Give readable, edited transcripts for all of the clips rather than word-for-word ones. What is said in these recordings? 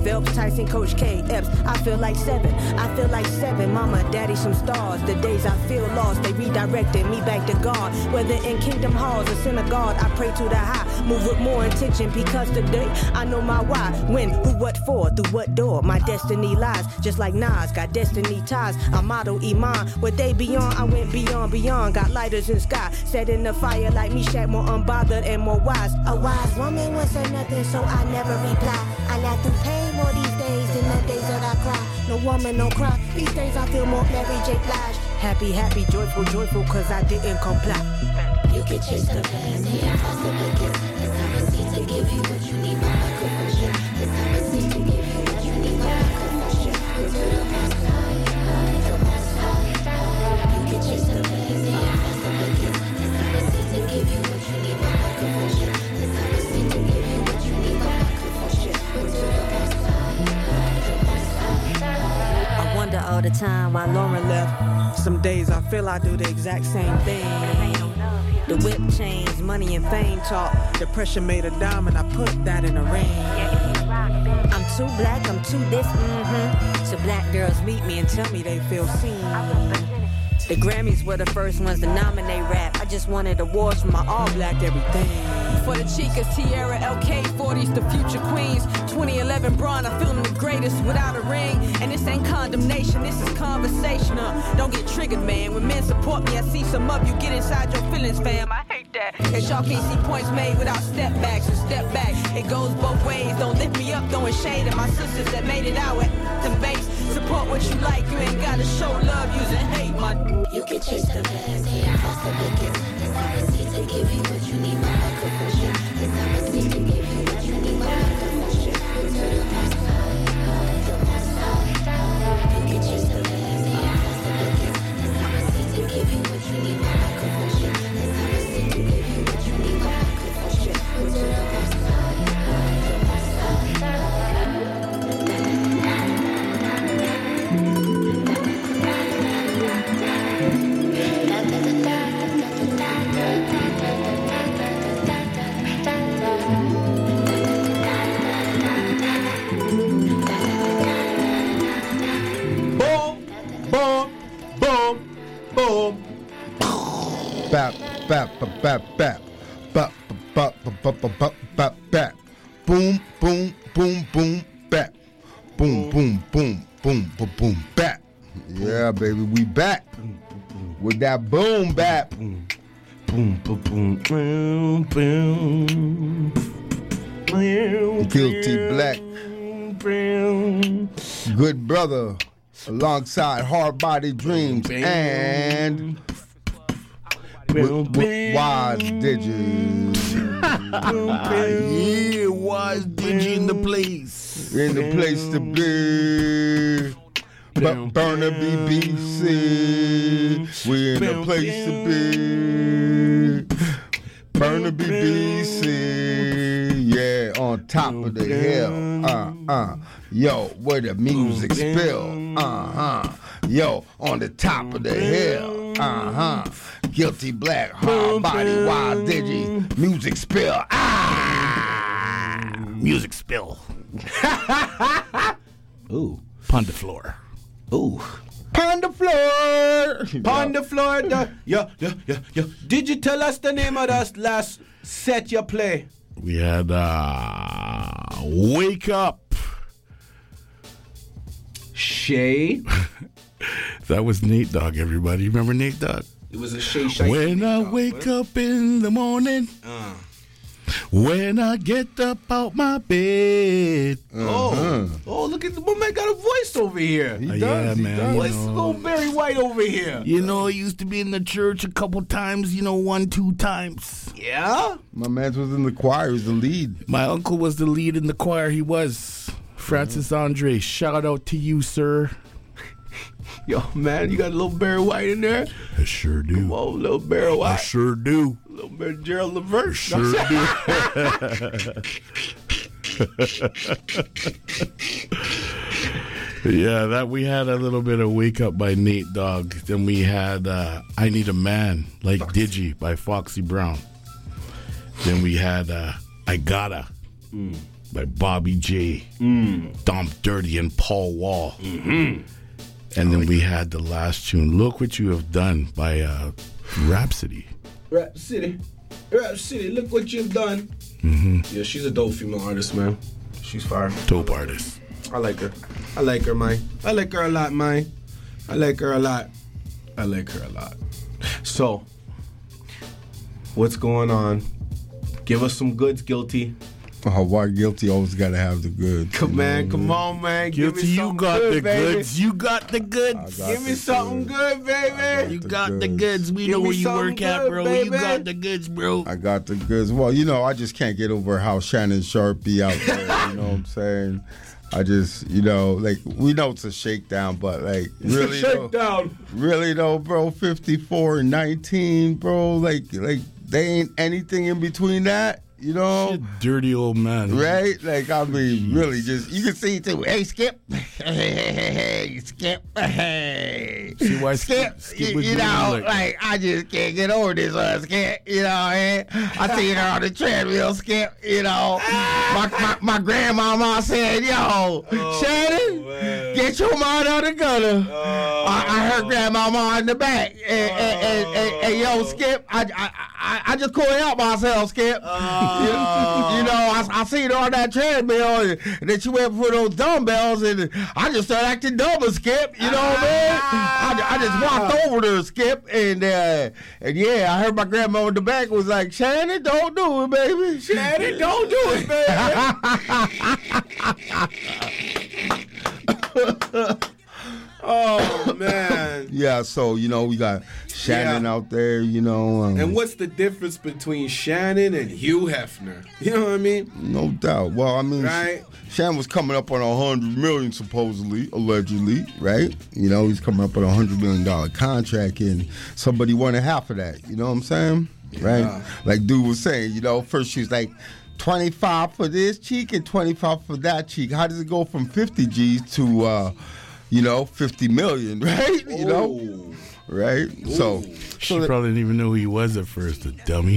Phelps, Tyson, Coach K, Epps. I feel like 7. I feel like 7. Mama, daddy, some stars. The days I feel lost, they redirected me back to God. Whether in kingdom halls or synagogue, I pray to the high. Move with more intention because today I know my why. When, who, what for, through what door. My destiny lies, just like Nas, got destiny ties. I model Iman, what they beyond, I went beyond. Got lighters in sky, set in the fire like me, Shaq, more unbothered and more wise. A wise woman would say nothing, so I never reply. I laugh through pain more these days than the days that I cry. No woman, no cry. These days I feel more Mary J. Blige. Happy, happy, joyful, joyful, cause I didn't comply. You can chase the fancy and possibly kiss. Cause I'm a seed to give you what you need, my microphone. Cause I'm a seed to give you what you need, my microphone. To the most high, the most high. You can chase the fancy and possibly kiss. Cause I'm a seed to give you what you need, my microphone. Cause I'm a seed to give you what you need, my microphone. To the most high, the most high. I wonder all the time why Lauren left. Some days I feel I do the exact same thing. The whip chains, money and fame talk. The pressure made a diamond, I put that in a ring. I'm too black, I'm too this, So black girls meet me and tell me they feel seen. The Grammys were the first ones to nominate rap. I just wanted awards for my all-black everything. For the Chicas, Tierra, LK, 40s, the future queens. 2011 Braun, I feel them the greatest without a ring. And this ain't condemnation, this is conversation. Don't get triggered, man. When men support me, I see some of you get inside your feelings, fam. I hate that. Cause y'all can't see points made without step backs and step back. It goes both ways. Don't lift me up, throwing shade at my sisters that made it out at the base. Support what you like, you ain't gotta show love using hate, my. You can chase the fancy and possibly kiss. Cause I'm a seed to give you what you need, my microphone. Cause I'm a seed to give you what you need, my microphone. To the most high, the most high. You can chase the fancy and possibly kiss. Cause I'm a seed to give you what you need, my microphone. Cause I'm a seed to give you what you need, my microphone. To the most high, the most high. Bap, bap, bap, bap, bap, bap, bap, bap, bap, bap, bap, bap. Boom, boom, boom, boom, bap. Boom, boom, boom, boom, boom, boom, bap. Yeah, baby, we back with that boom bap. Boom, boom, boom, boom, boom. Guilty Black, good brother, alongside Hard Body Dreams and Wise Digi. Yeah, Wise Digi in the place. In the place to be. Burnaby BC. We in the place to be. Burnaby BC. Yeah, on top of the hill. Yo, where the music spill. Yo, on the top of the hill. Guilty Black, Hard Body, Wild Digi, music spill. Music spill. Ooh, pon the floor. Ooh. Pon the floor. Pon the floor. Yo. Did you tell us the name of that last set you play? We had Wake Up. Shay. That was Nate Dogg, everybody. Remember Nate Dogg? It was a Shay. When I wake up in the morning, when I get up out my bed. Oh, look at the woman got a voice over here. He does, man. Voice little Barry White over here. You know, he used to be in the church a couple times, 1-2 times. Yeah? My man was in the choir, he was the lead. My uncle was the lead in the choir, he was. Francis Andre, shout out to you, sir. Yo, man, you got a little Barry White in there? I sure do. Come on, little Barry White. I sure do. A little bit of Gerald Levert. Sure do. Yeah, that we had a little bit of Wake Up by Nate Dogg. Then we had I Need a Man, like Digi by Foxy Brown. Then we had I Gotta by Bobby J, Dom Dirty, and Paul Wall. Mm-hmm. And then we had the last tune, Look What You Have Done by Rhapsody. Rhapsody, look what you've done. Mm-hmm. Yeah, she's a dope female artist, man. She's fire. Dope artist. I like her, man. I like her a lot, man. I like her a lot. So, what's going on? Give us some goods, Guilty. Oh, why Guilty always got to have the goods? Come on, man. Guilty, Give me you something got good, the baby. goods. You got the goods. Give me something good, baby. You got the goods. We know me where you something work at, good, bro. baby. You got the goods, bro. I got the goods. Well, I just can't get over how Shannon Sharp be out there. You know what I'm saying? I just, we know it's a shakedown, but really, shakedown. Though, bro, 54 and 19, bro, like they ain't anything in between that. Shit, dirty old man. Right? Really, just, you can see too. Hey, Skip. Hey, Skip. Hey. See why Skip, was I just can't get over this one, Skip. I seen her on the treadmill, Skip. My grandmama said, Shannon, get your mind out of the gutter. I heard grandmama in the back. And yo, Skip, I just couldn't help myself, Skip. I seen her on that treadmill, and then she went for those dumbbells, and I just started acting dumb as Skip. You know what I mean? I just walked over to her, Skip, and yeah, I heard my grandma in the back was like, Shannon, don't do it, baby. Shannon, don't do it, baby. Oh, man. Yeah, so, we got Shannon out there, and what's the difference between Shannon and Hugh Hefner? You know what I mean? No doubt. Well, right? Shannon was coming up on $100 million, supposedly, allegedly, right? He's coming up on a $100 million contract, and somebody wanted half of that. You know what I'm saying? Right? Yeah. Like dude was saying, first she was like, 25 for this cheek and 25 for that cheek. How does it go from 50 G's to 50 million, right? Right? So she probably didn't even know who he was at first, the dummy.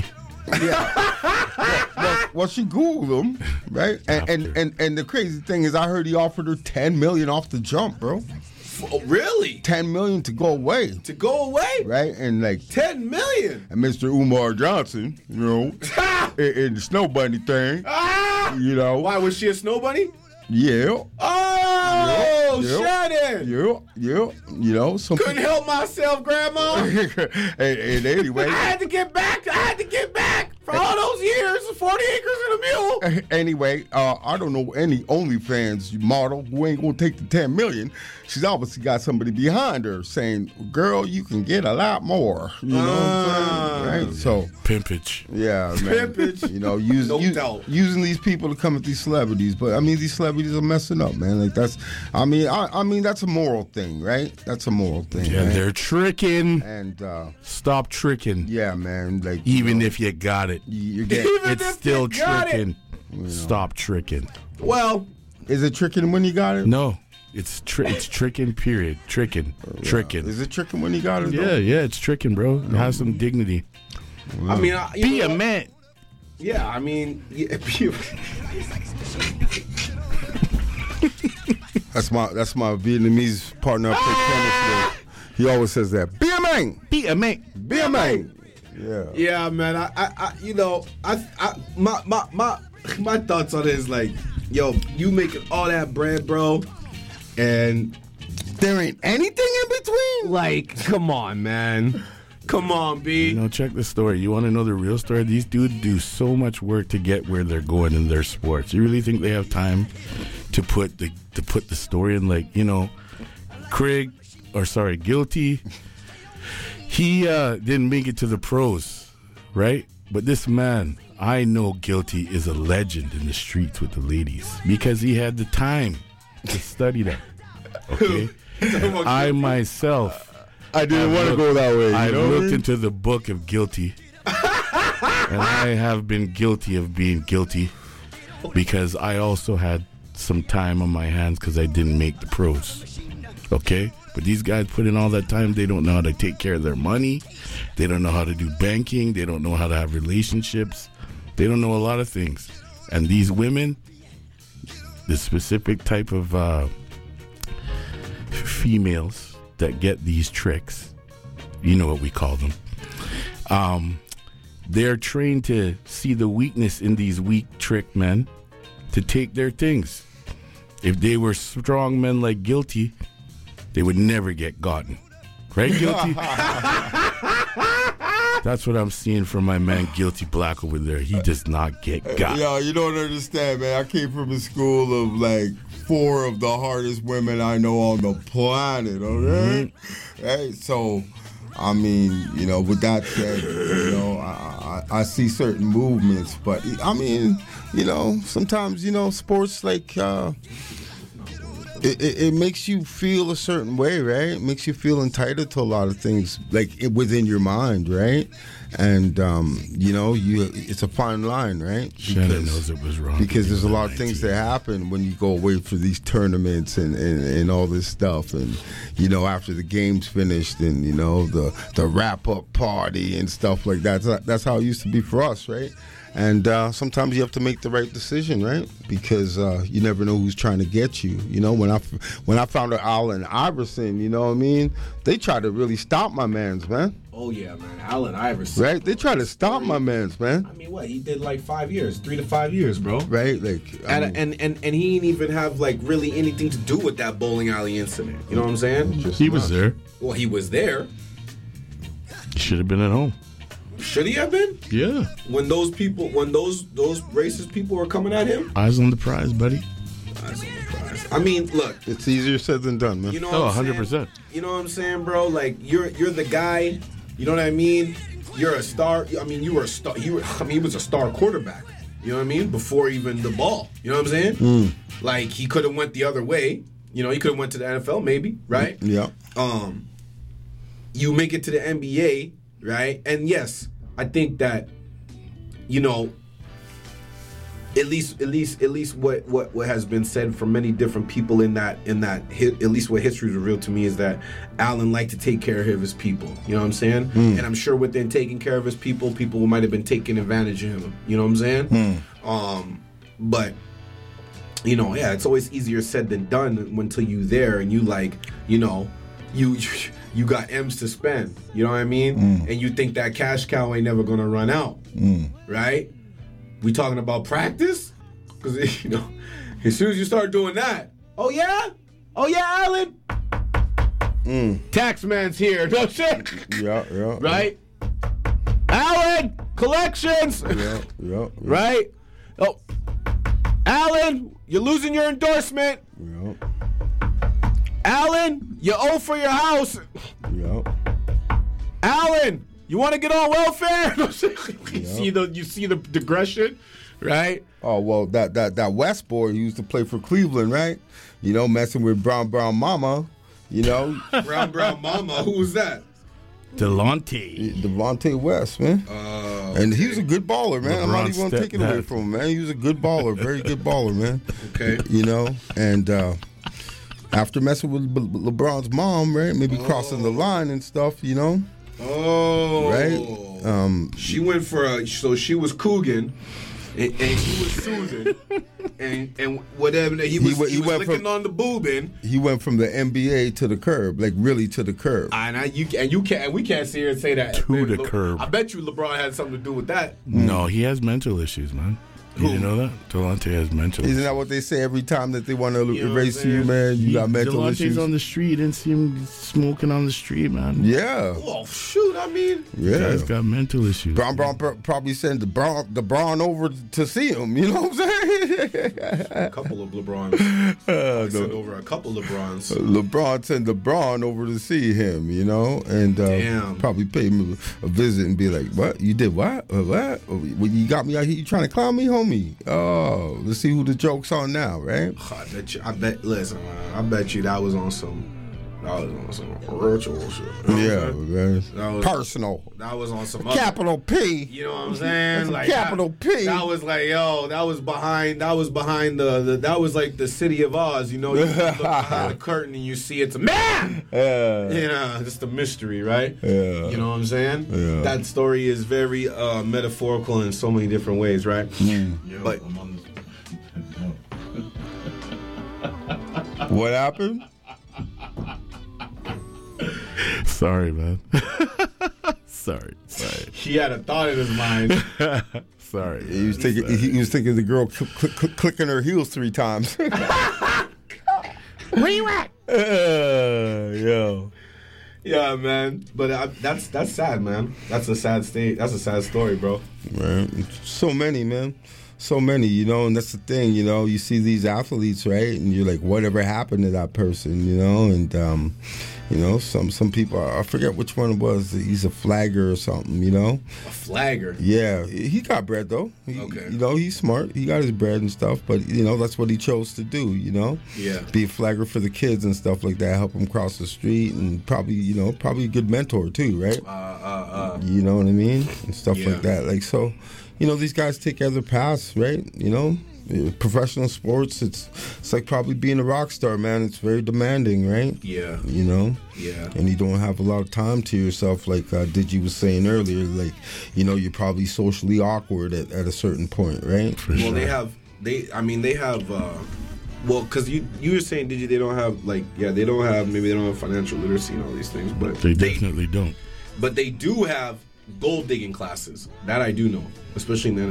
Yeah. Well, she Googled him, right? And the crazy thing is, I heard he offered her $10 million off the jump, bro. Oh, really? $10 million to go away. To go away? Right? And $10 million. And Mr. Umar Johnson, in the Snow Bunny thing, Why, was she a Snow Bunny? Yeah. Oh, Shannon. Yeah. Couldn't help myself, Grandma. and anyway. I had to get back for all those years, 40 acres and a mule. Anyway, I don't know any OnlyFans model who ain't gonna take the $10 million. She's obviously got somebody behind her saying, "Girl, you can get a lot more." You know what I'm saying? Right? So pimpage. Yeah, man. Pimpage. Using these people to come at these celebrities, but these celebrities are messing up, man. That's that's a moral thing, right? That's a moral thing. Yeah, right? they're tricking. And stop tricking. Yeah, man. Even if you got it, it's still tricking. Stop tricking. Well, is it tricking when you got it? No. It's tricking, period. Tricking. Is it tricking when you got it? Yeah, it's tricking, bro. Have some dignity. Wow. Be a man. Yeah, That's my Vietnamese partner I play tennis with. He always says that. Be a man. Be a man. Be a man. Yeah. Yeah, man. My thoughts on it is you making all that bread, bro, and there ain't anything in between. Come on, man. Come on, B. Check the story. You want to know the real story? These dudes do so much work to get where they're going in their sports. You really think they have time to put the story in? Guilty. He didn't make it to the pros, right? But this man, I know Guilty is a legend in the streets with the ladies because he had the time to study that. Okay? I myself, I didn't want to go that way. I looked into the book of Guilty, and I have been guilty of being guilty because I also had some time on my hands because I didn't make the pros. Okay? But these guys put in all that time. They don't know how to take care of their money. They don't know how to do banking. They don't know how to have relationships. They don't know a lot of things. And these women, the specific type of females that get these tricks, you know what we call them. They're trained to see the weakness in these weak trick men to take their things. If they were strong men like Guilty, they would never get gotten. Right, Guilty? That's what I'm seeing from my man Guilty Black over there. He does not get got. Yo, you don't understand, man. I came from a school of like 4 of the hardest women I know on the planet, okay? Right? So, I mean, you know, with that said, you know, I see certain movements, but I mean, you know, sometimes, you know, sports like it makes you feel a certain way, right? It makes you feel entitled to a lot of things, like within your mind, right? And you know, it's a fine line, right? Shannon knows it was wrong because there's a lot of things that happen when you go away for these tournaments and all this stuff, and you know, after the game's finished, and you know, the wrap up party and stuff like that. That's how it used to be for us, right? And sometimes you have to make the right decision, right? Because you never know who's trying to get you. You know, when I found out Allen Iverson, you know what I mean? They tried to really stop my mans, man. Oh yeah, man, Allen Iverson. Right? They tried to stop my mans, man. I mean, what he did like 5 years, 3 to 5 years, bro. Right? Like, and he didn't even have like really anything to do with that bowling alley incident. You know what I'm saying? He was there. Well, he was there. He should have been at home. Should he have been? Yeah. When those racist people were coming at him? Eyes on the prize, buddy. Eyes on the prize. I mean, look. It's easier said than done, man. You know what I'm 100%. saying? You know what I'm saying, bro? Like, you're the guy, you know what I mean? You're a star. I mean, you were a star. He was a star quarterback. You know what I mean? Before even the ball. You know what I'm saying? Like, he could have went the other way. You know, he could have went to the NFL maybe, right? Yeah. You make it to the NBA, right? And yes, I think that, you know, at least what has been said from many different people in that at least what history is revealed to me is that Allen liked to take care of his people. You know what I'm saying? And I'm sure within taking care of his people might have been taking advantage of him. You know what I'm saying? But you know, yeah, it's always easier said than done until you there and you like, you know, you got M's to spend. You know what I mean? And you think that cash cow ain't never gonna run out, right? We talking about practice? Because, you know, as soon as you start doing that, oh yeah, Allen, Taxman's here, no shit. Yeah. Right? Allen, collections. Yeah. Right? Oh, Allen, you're losing your endorsement. Yeah. Allen, you owe for your house. Yeah. Allen, you want to get on welfare? You see the digression, right? Oh well, that West boy who used to play for Cleveland, right? You know, messing with Brown Mama. You know, Brown Mama. Who was that? Delonte West, man. And he was a good baller, man. I'm not even going to take it away from him, man. He was a good baller, very good baller, man. Okay. You know, and after messing with LeBron's mom, right? Maybe crossing the line and stuff, you know. Oh. Right? She went for so she was Coogan. And he was Susan, and whatever he was licking on the boobin. He went from the NBA to the curb, like really to the curb. We can't see her and say that to the curb. I bet you LeBron had something to do with that. No, he has mental issues, man. You didn't know that? Delonte has mental issues. Isn't that what they say every time that they want to erase you, man? You got mental issues. Delonte's on the street. You didn't see him smoking on the street, man. Yeah. Oh, shoot, I mean. Yeah. Guy's got mental issues. Brown probably sent the Braun over to see him. You know what I'm saying? A couple of LeBrons. Sent over a couple of LeBrons. LeBron sent the Braun over to see him, you know? And probably pay him a visit and be like, what? You did what? What? You got me out here? You trying to clown me, homie? Oh, let's see who the joke's on now, right? I bet you that was on some virtual shit. Yeah, man. Personal. That was on some capital P. You know what I'm saying? Like capital P. That was like, that was behind the that was like the City of Oz, you know, you look behind the curtain and you see it's a man. Yeah. You know, just a mystery, right? Yeah. You know what I'm saying? Yeah. That story is very metaphorical in so many different ways, right? Yeah. But What happened? Sorry, man. Sorry. He had a thought in his mind. Sorry. He was thinking the girl clicking her heels 3 times. Where you at? Yo. Yeah, man. But that's sad, man. That's a sad state. That's a sad story, bro. Man, so many, man. So many, you know, and that's the thing, you know, you see these athletes, right? And you're like, whatever happened to that person, you know? And, you know, some people, I forget which one it was. He's a flagger or something, you know? A flagger? Yeah. He got bread, though. Okay. You know, he's smart. He got his bread and stuff. But, you know, that's what he chose to do, you know? Yeah. Be a flagger for the kids and stuff like that. Help them cross the street. And probably a good mentor, too, right? You know what I mean? And stuff like that. Like, so... You know, these guys take other paths, right? You know, professional sports, it's like probably being a rock star, man. It's very demanding, right? Yeah. You know? Yeah. And you don't have a lot of time to yourself, like Digi was saying earlier. Like, you know, you're probably socially awkward at a certain point, right? Well, they have, well, because you were saying, Digi, they don't have, maybe they don't have financial literacy and all these things, but They definitely don't. But they do have gold digging classes. That I do know, especially in the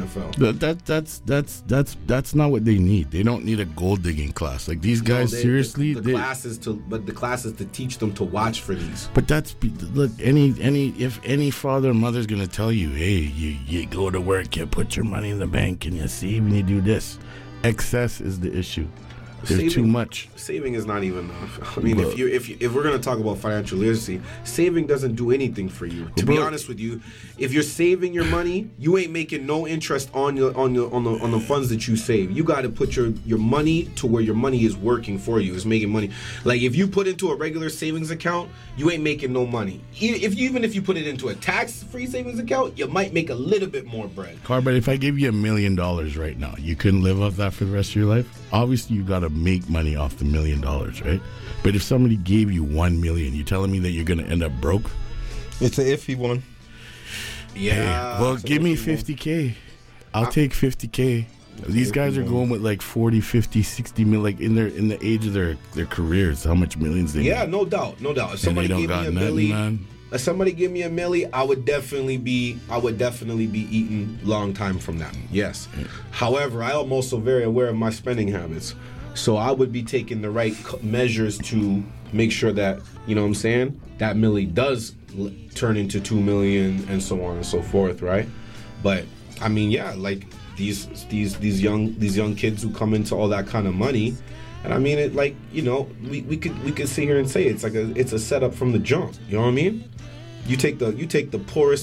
NFL. That's not what they need. They don't need a gold digging class. Like these guys, seriously, the classes to teach them to watch for these. But look, if any father or mother's gonna tell you, hey, you go to work, you put your money in the bank, and you save, and you do this. Excess is the issue. There's too much. Saving is not even enough. I mean, if we're gonna talk about financial literacy, saving doesn't do anything for you. To be honest with you, if you're saving your money, you ain't making no interest on the funds that you save. You got to put your money to where your money is working for you. Is making money. Like if you put into a regular savings account, you ain't making no money. Even if you put it into a tax-free savings account, you might make a little bit more bread. But if I give you $1 million right now, you couldn't live off that for the rest of your life. Obviously, you got to make money off the $1 million, right? But if somebody gave you $1 million, you telling me that you're going to end up broke? It's an iffy one. Yeah. Hey, well, give me $50K. I'll take $50K. These guys are going with like 40, 50, 60 million, like in the age of their careers. How much millions they make. No doubt. If somebody gave me $1 million, if somebody give me $1 million, I would definitely be eating long time from that. Yes. Yeah. However, I am also very aware of my spending habits, so I would be taking the right measures to make sure that, you know what I'm saying, that milli does turn into 2 million and so on and so forth, right? But I mean, yeah, like these young kids who come into all that kind of money. And I mean, it, like, you know, we could sit here and say it's a setup from the jump. You know what I mean? You take the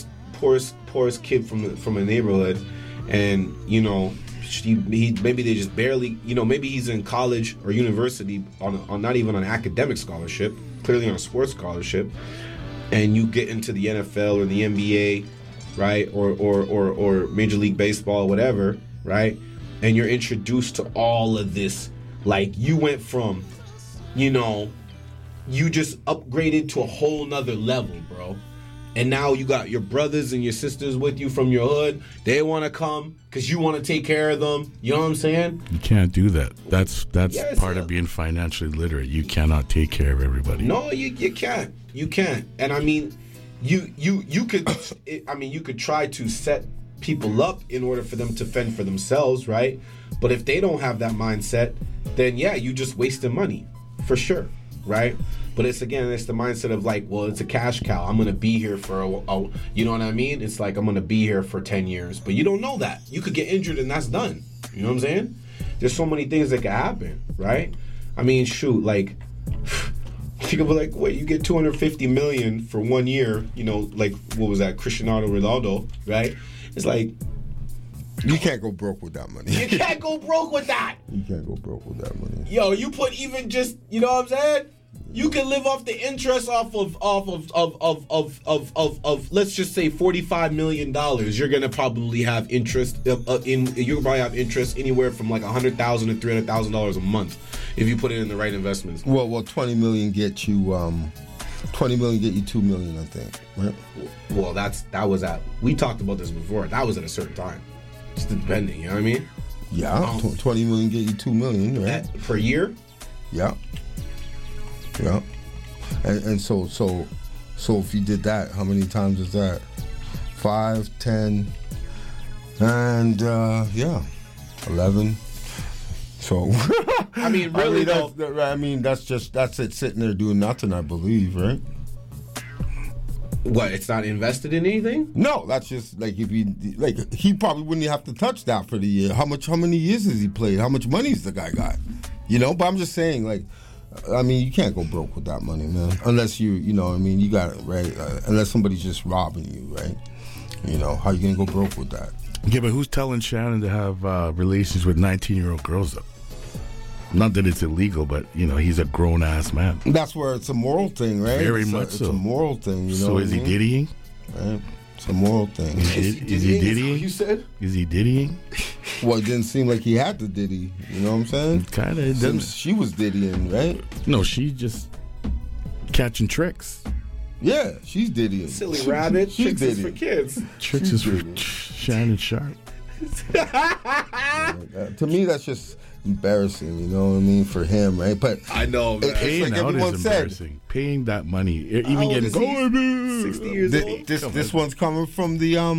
poorest kid from a neighborhood, and you know, he maybe they just barely, you know, maybe he's in college or university on not even an academic scholarship, clearly on a sports scholarship, and you get into the NFL or the NBA, right, or Major League Baseball, whatever, right, and you're introduced to all of this. Like, you went from, you know, you just upgraded to a whole nother level, bro. And now you got your brothers and your sisters with you from your hood. They want to come because you want to take care of them. You know what I'm saying? You can't do that. That's part of being financially literate. You cannot take care of everybody. No, you can't. You can't. And I mean, you could. I mean, you could try to set people up in order for them to fend for themselves, right? But if they don't have that mindset, then yeah, you just wasting money for sure, right? But it's the mindset of like, well, it's a cash cow. I'm gonna be here for you know what I mean? It's like I'm gonna be here for 10 years, but you don't know that. You could get injured and that's done. You know what I'm saying? There's so many things that could happen, right? I mean, shoot, like people be like, wait, you get 250 million for 1 year? You know, like what was that, Cristiano Ronaldo, right? It's like, you can't go broke with that money. You can't go broke with that. You can't go broke with that money. Yo, you put even just, you know what I'm saying? You can live off the interest off of let's just say $45 million. You're gonna probably have interest anywhere from like $100,000 to $300,000 a month if you put it in the right investments. Well, 20 million get you 20 million get you 2 million, I think. Right? Well, that was at, we talked about this before. That was at a certain time. Just depending, you know what I mean? Yeah, 20 million get you 2 million, right? Per year? Yeah. Yeah. And so if you did that, how many times is that? 5, 10, and 11. So I mean, really, that's it sitting there doing nothing, I believe, right? What? It's not invested in anything? No, that's just like he probably wouldn't have to touch that for the year. How many years has he played? How much money has the guy got? You know, but I'm just saying, like, I mean, you can't go broke with that money, man. Unless you know what I mean, you got it, right? Unless somebody's just robbing you, right? You know, how you gonna go broke with that? Yeah, but who's telling Shannon to have relations with 19-year-old girls, though? Not that it's illegal, but, you know, he's a grown-ass man. That's where it's a moral thing, right? Very much so. It's a moral thing, you know. So is he diddying? Right. It's a moral thing. Is he diddying? You said? Is he diddying? Well, it didn't seem like he had to diddy. You know what I'm saying? Kind of. She was diddying, right? No, she just catching tricks. Yeah, she's diddying. Silly rabbit. She's Tricks is for kids. Tricks is for Shannon Sharp. To me, that's just embarrassing, you know what I mean, for him, right? But I know, man. Paying like out everyone is said. embarrassing. Paying that money, even getting 60 years old. This one's coming from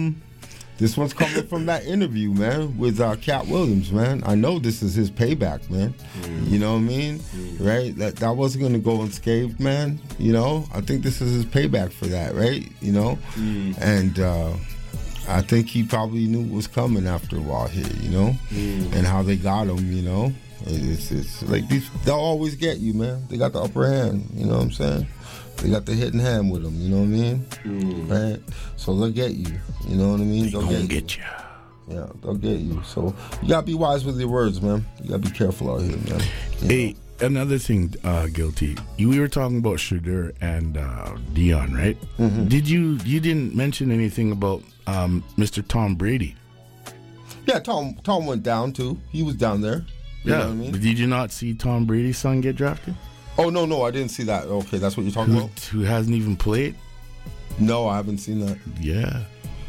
that interview, man, with Cat Williams, man. I know this is his payback, man. You know what I mean, right? That wasn't gonna go unscathed, man. You know, I think this is his payback for that, right? You know, and I think he probably knew what was coming after a while here, you know, and how they got him, you know. It's like they'll always get you, man. They got the upper hand, you know what I'm saying? They got the hidden hand with them, you know what I mean? Right? So they'll get you, you know what I mean? They'll get you. Yeah, they'll get you. So you gotta be wise with your words, man. You gotta be careful out here, man. Hey, another thing, Guilty. We were talking about Shadur and Dion, right? Mm-hmm. You didn't mention anything about Mr. Tom Brady? Yeah, Tom went down too. He was down there. You know what I mean? Did you not see Tom Brady's son get drafted? Oh no, I didn't see that. Okay, that's what you're talking about. Who hasn't even played? No, I haven't seen that. Yeah.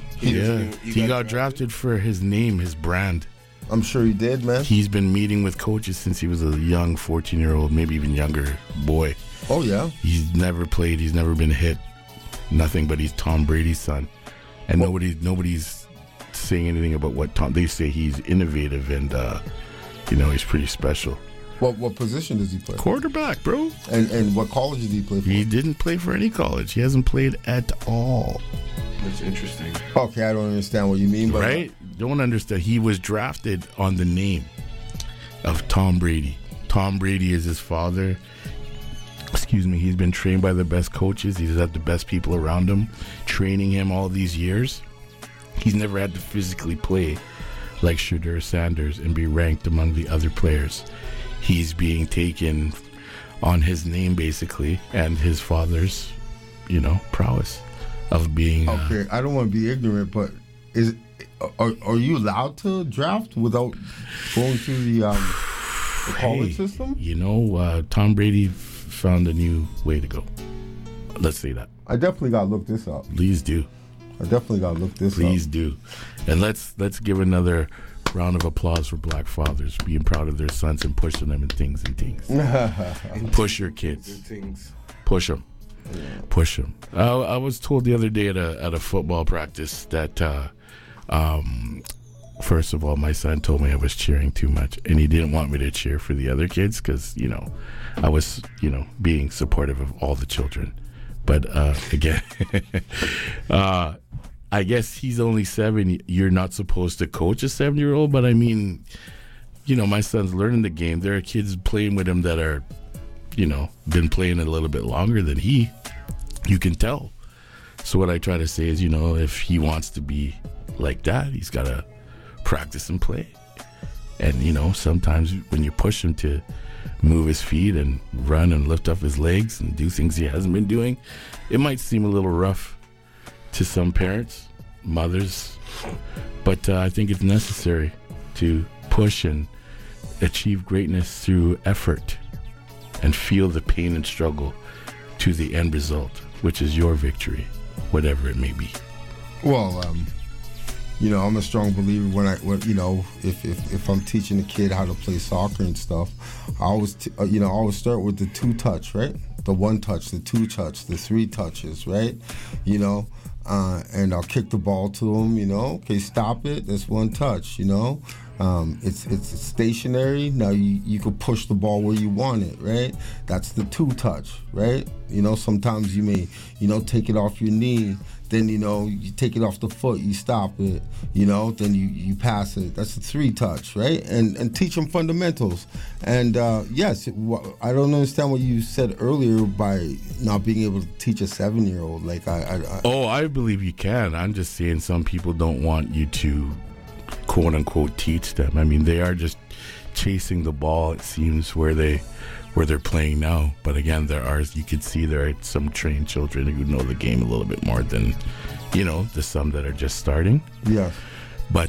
He got drafted for his name, his brand. I'm sure he did, man. He's been meeting with coaches since he was a young 14-year-old, maybe even younger boy. Oh, yeah? He's never played. He's never been hit. Nothing, but he's Tom Brady's son. And nobody's saying anything about what Tom... They say he's innovative and, he's pretty special. What position does he play? Quarterback, bro. And what college did he play for? He didn't play for any college. He hasn't played at all. That's interesting. Okay, I don't understand what you mean. But right? Don't understand. He was drafted on the name of Tom Brady. Tom Brady is his father. Excuse me. He's been trained by the best coaches. He's had the best people around him, training him all these years. He's never had to physically play like Shadur Sanders and be ranked among the other players. He's being taken on his name, basically, and his father's, prowess of being... Okay, I don't want to be ignorant, but are you allowed to draft without going through the college system? Tom Brady found a new way to go. Let's say that. I definitely got to look this up. Please do. I definitely got to look this up. Please do. And let's give another round of applause for black fathers being proud of their sons and pushing them in things. Push your kids. Push them. Yeah. Push them. I was told the other day at a football practice that first of all, my son told me I was cheering too much, and he didn't want me to cheer for the other kids because I was being supportive of all the children. But again, I guess he's only 7. You're not supposed to coach a 7-year-old, but I mean, my son's learning the game. There are kids playing with him that are, been playing a little bit longer than he. You can tell. So what I try to say is, if he wants to be like that, he's got to practice and play. And, sometimes when you push him to move his feet and run and lift up his legs and do things he hasn't been doing, it might seem a little rough to some parents, mothers, but I think it's necessary to push and achieve greatness through effort and feel the pain and struggle to the end result, which is your victory, whatever it may be. Well, I'm a strong believer if I'm teaching a kid how to play soccer and stuff, I always start with the 2-touch, right? the 1 touch, the 2 touch, the 3 touches, right? You know, and I'll kick the ball to them, you know. Okay, stop it. That's 1 touch, you know. It's stationary. Now you can push the ball where you want it, right? That's the 2 touch, right? You know, sometimes you may, you know, take it off your knee. Then, you know, you take it off the foot, you stop it, you know, then you pass it. That's a 3 touch, right? And teach them fundamentals. And, yes, I don't understand what you said earlier by not being able to teach a 7-year-old. Like, I believe you can. I'm just saying some people don't want you to, quote-unquote, teach them. I mean, they are just chasing the ball, it seems, where they're playing now. But again, you could see there are some trained children who know the game a little bit more than, you know, the some that are just starting. Yeah. But,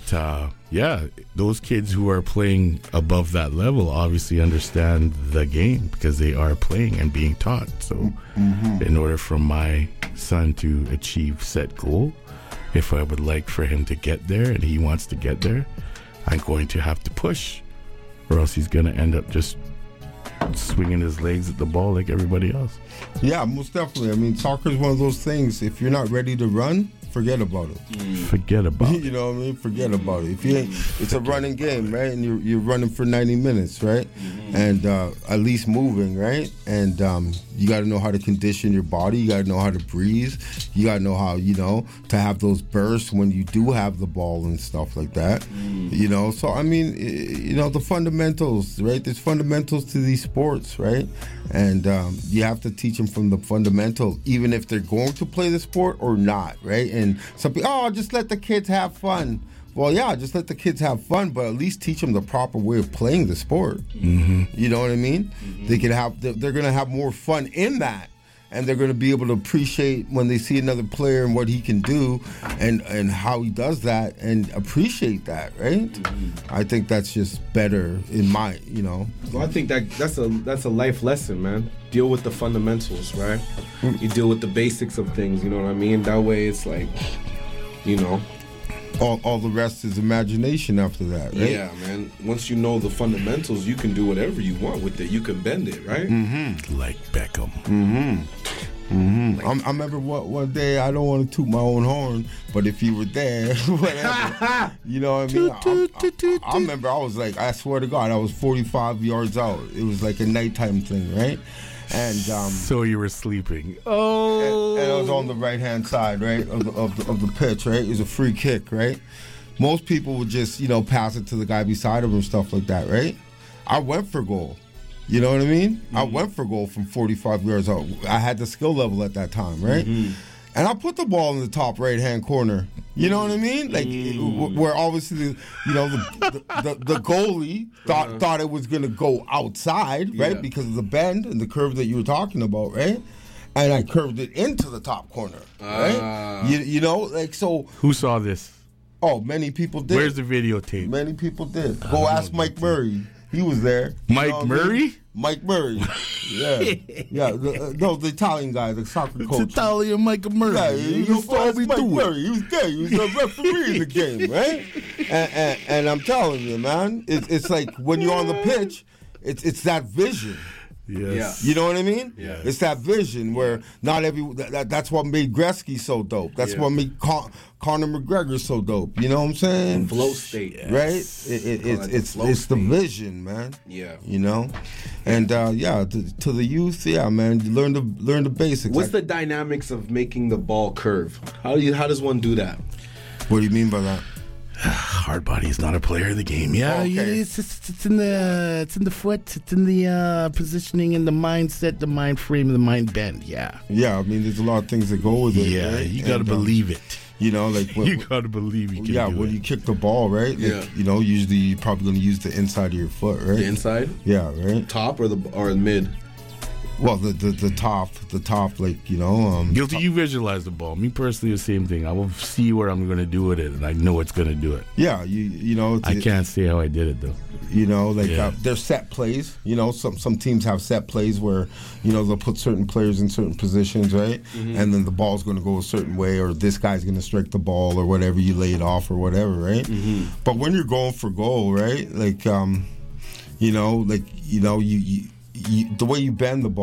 those kids who are playing above that level obviously understand the game because they are playing and being taught. So in order for my son to achieve set goal, if I would like for him to get there and he wants to get there, I'm going to have to push, or else he's going to end up just swinging his legs at the ball like everybody else. Yeah, most definitely. I mean, soccer is one of those things. If you're not ready to run, forget about it. Forget about it. You know what I mean? Forget about it. If you ain't, it's a running game, right? And you're running for 90 minutes, right? And at least moving, right? And you got to know how to condition your body. You got to know how to breathe. You got to know how, you know, to have those bursts when you do have the ball and stuff like that. You know, so I mean, you know, the fundamentals, right? There's fundamentals to these sports, right? And you have to teach them from the fundamental, even if they're going to play the sport or not, right? And some people, just let the kids have fun. Well, yeah, just let the kids have fun, but at least teach them the proper way of playing the sport. You know what I mean? They can have, they're going to have more fun in that, and they're going to be able to appreciate when they see another player and what he can do, and how he does that, and appreciate that, right? I think that's just better in my, you know. Well, I think that's a life lesson, man. Deal with the fundamentals, right? You deal with the basics of things, you know what I mean? That way it's like, you know. All the rest is imagination after that, right? Yeah, man. Once you know the fundamentals, you can do whatever you want with it. You can bend it, right? Like Beckham. I remember one day, I don't want to toot my own horn, but if you were there, whatever, you know what I mean? I remember I was like, I swear to God, I was 45 yards out. It was like a nighttime thing, right? And so you were sleeping. And it was on the right-hand side, right, of the pitch, right? It was a free kick, right? Most people would just, you know, pass it to the guy beside him and stuff like that, right? I went for goal. You know what I mean? I went for goal from 45 yards out. I had the skill level at that time, right? And I put the ball in the top right-hand corner. You know what I mean? Like, where obviously, you know, the goalie thought it was going to go outside, right? Because of the bend and the curve that you were talking about, right? And I curved it into the top corner, right? You know, like, so. Who saw this? Oh, many people did. Where's the videotape? Many people did. Go ask Mike Murray. He was there. Mike Murray? I mean? Mike Murray. Yeah. The Italian guy, the soccer coach. It's Italian Mike Murray. Yeah, he saw me Mike Murray. He was there. He was a referee in the game, right? And I'm telling you, man, it's like when you're on the pitch, it's that vision. Yes. You know what I mean? Yeah. It's that vision where not that's what made Gretzky so dope. That's what made Conor McGregor so dope. You know what I'm saying? Flow state. Right? It's the vision, man. Yeah. You know? And to the youth, man, learn the basics. What's the dynamics of making the ball curve? How does one do that? What do you mean by that? Hard body is not a player of the game. Yeah, Okay. It's in the foot, it's in the positioning and the mindset, the mind frame, the mind bend. Yeah. Yeah, I mean, there's a lot of things that go with it. Yeah, right? you got to believe it. You know, like You got to believe you can do when it. you kick the ball, right? Like, you know, usually you're probably going to use the inside of your foot, right? The inside? Yeah, right. Top or the mid? Well, the top, like, you know. Guilty, you visualize the ball. Me personally, the same thing. I will see where I'm going to do it, and I know it's going to do it. Yeah, you know. I can't say how I did it, though. You know, like there's set plays. You know, some teams have set plays where, you know, they'll put certain players in certain positions, right? And then the ball's going to go a certain way, or this guy's going to strike the ball, or whatever, you lay it off, or whatever, right? But when you're going for goal, right? Like, you know, you the way you bend the ball.